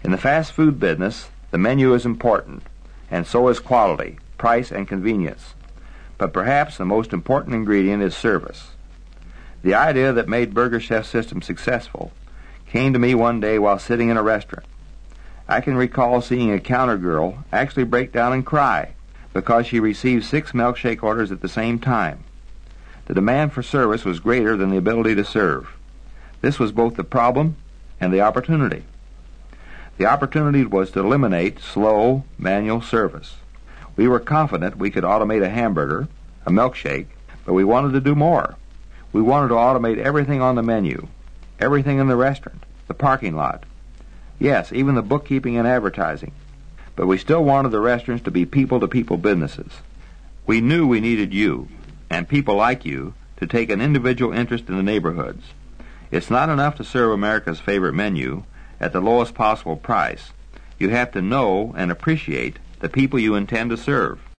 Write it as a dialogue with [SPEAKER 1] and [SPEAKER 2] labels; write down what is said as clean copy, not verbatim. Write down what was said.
[SPEAKER 1] In the fast food business, the menu is important, and so is quality, price, and convenience. But perhaps the most important ingredient is service. The idea that made Burger Chef's system successful came to me one day while sitting in a restaurant. I can recall seeing a counter girl actually break down and cry because she received 6 milkshake orders at the same time. The demand for service was greater than the ability to serve. This was both the problem and the opportunity. The opportunity was to eliminate slow, manual service. We were confident we could automate a hamburger, a milkshake, but we wanted to do more. We wanted to automate everything on the menu, everything in the restaurant, the parking lot. Yes, even the bookkeeping and advertising. But we still wanted the restaurants to be people-to-people businesses. We knew we needed you, and people like you, to take an individual interest in the neighborhoods. It's not enough to serve America's favorite menu at the lowest possible price. You have to know and appreciate the people you intend to serve.